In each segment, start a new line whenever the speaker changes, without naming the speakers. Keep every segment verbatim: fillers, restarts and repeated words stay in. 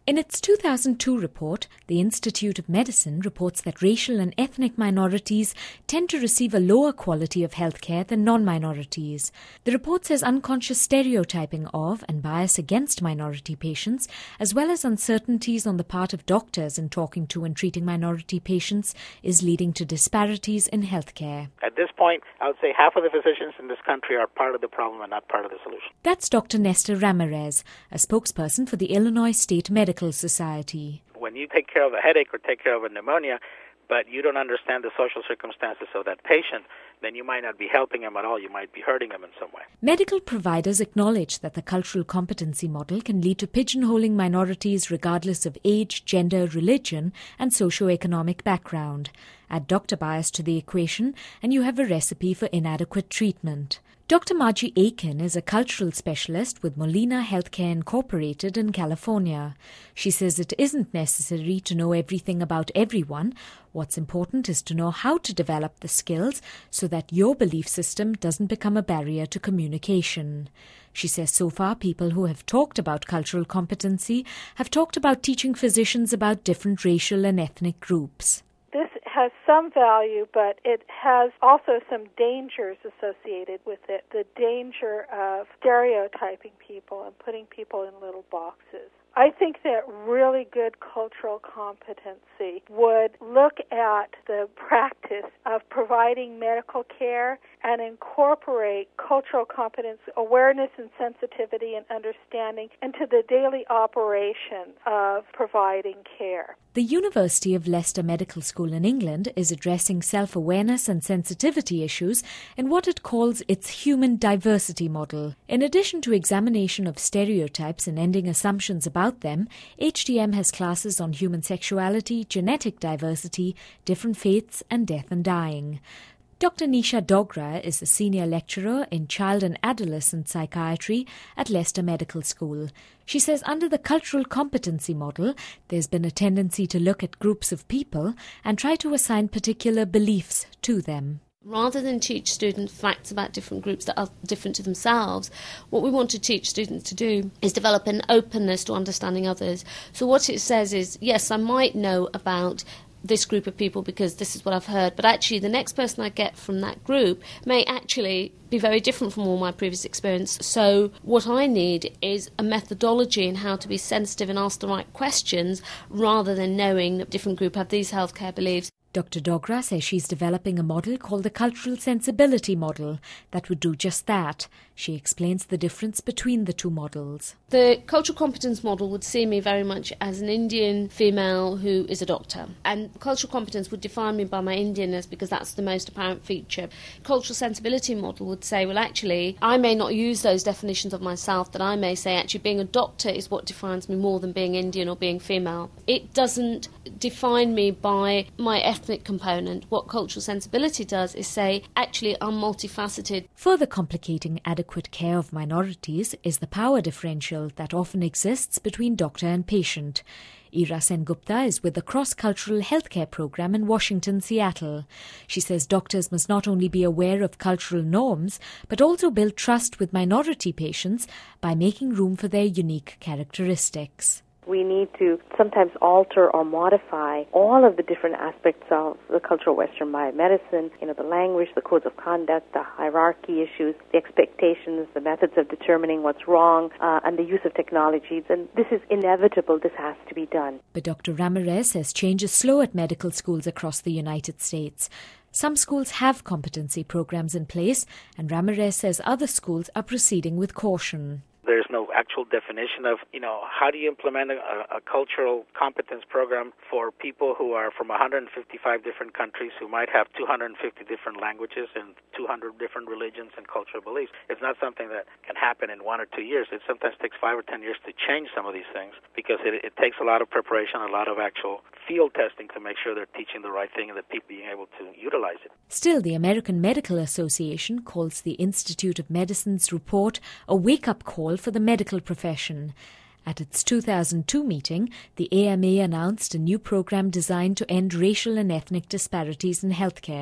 In its two thousand two report, the Institute of Medicine reports that racial and ethnic minorities tend to receive a lower quality of healthcare than non-minorities. The report says unconscious stereotyping of and bias against minority patients, as well as uncertainties on the part of doctors in talking to and treating minority patients, is leading to disparities in healthcare.
At this point, I would say half of the physicians in this country are part of the problem and not part of the solution.
That's Doctor Nestor Ramirez, a spokesperson for the Illinois State Medical Society.
When you take care of a headache or take care of a pneumonia, but you don't understand the social circumstances of that patient, then you might not be helping him at all. You might be hurting him in some way.
Medical providers acknowledge that the cultural competency model can lead to pigeonholing minorities regardless of age, gender, religion, and socioeconomic background. Add doctor bias to the equation, and you have a recipe for inadequate treatment. Doctor Margie Aiken is a cultural specialist with Molina Healthcare Incorporated in California. She says it isn't necessary to know everything about everyone. What's important is to know how to develop the skills so that your belief system doesn't become a barrier to communication. She says so far people who have talked about cultural competency have talked about teaching physicians about different racial and ethnic groups.
This has some value, but it has also some dangers associated with it. The danger of stereotyping people and putting people in little boxes. I think that really good cultural competency would look at the practice of providing medical care and incorporate cultural competence, awareness and sensitivity and understanding into the daily operation of providing care.
The University of Leicester Medical School in England is addressing self-awareness and sensitivity issues in what it calls its human diversity model. In addition to examination of stereotypes and ending assumptions about them, H D M has classes on human sexuality, genetic diversity, different faiths, and death and dying. Doctor Nisha Dogra is a senior lecturer in child and adolescent psychiatry at Leicester Medical School. She says under the cultural competency model, there's been a tendency to look at groups of people and try to assign particular beliefs to them.
Rather than teach students facts about different groups that are different to themselves, what we want to teach students to do is develop an openness to understanding others. So what it says is, yes, I might know about this group of people because this is what I've heard, but actually the next person I get from that group may actually be very different from all my previous experience. So what I need is a methodology in how to be sensitive and ask the right questions rather than knowing that a different group have these healthcare beliefs.
Doctor Dogra says she's developing a model called the Cultural Sensibility Model that would do just that. She explains the difference between the two models.
The cultural competence model would see me very much as an Indian female who is a doctor. And cultural competence would define me by my Indianness because that's the most apparent feature. Cultural sensibility model would say, well, actually, I may not use those definitions of myself, that I may say, actually, being a doctor is what defines me more than being Indian or being female. It doesn't define me by my ethnic component. What cultural sensibility does is say, actually, I'm multifaceted.
Further complicating adequate care of minorities is the power differential that often exists between doctor and patient. Ira Sengupta is with the Cross-Cultural Healthcare Program in Washington, Seattle. She says doctors must not only be aware of cultural norms, but also build trust with minority patients by making room for their unique characteristics.
We need to sometimes alter or modify all of the different aspects of the cultural Western biomedicine, you know, the language, the codes of conduct, the hierarchy issues, the expectations, the methods of determining what's wrong, uh, and the use of technologies. And this is inevitable. This has to be done.
But Doctor Ramirez says change is slow at medical schools across the United States. Some schools have competency programs in place, and Ramirez says other schools are proceeding with caution.
There's no actual definition of, you know, how do you implement a, a cultural competence program for people who are from one hundred fifty-five different countries who might have two hundred fifty different languages and two hundred different religions and cultural beliefs. It's not something that can happen in one or two years. It sometimes takes five or ten years to change some of these things because it, it takes a lot of preparation, a lot of actual field testing to make sure they're teaching the right thing and that people being able to utilize it.
Still, the American Medical Association calls the Institute of Medicine's report a wake-up call for the medical profession. At its two thousand two meeting, the A M A announced a new program designed to end racial and ethnic disparities in healthcare.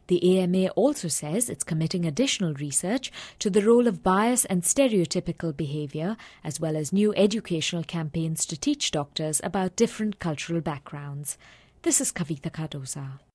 The A M A also says it's committing additional research to the role of bias and stereotypical behaviour, as well as new educational campaigns to teach doctors about different cultural backgrounds. This is Kavitha Cardoza.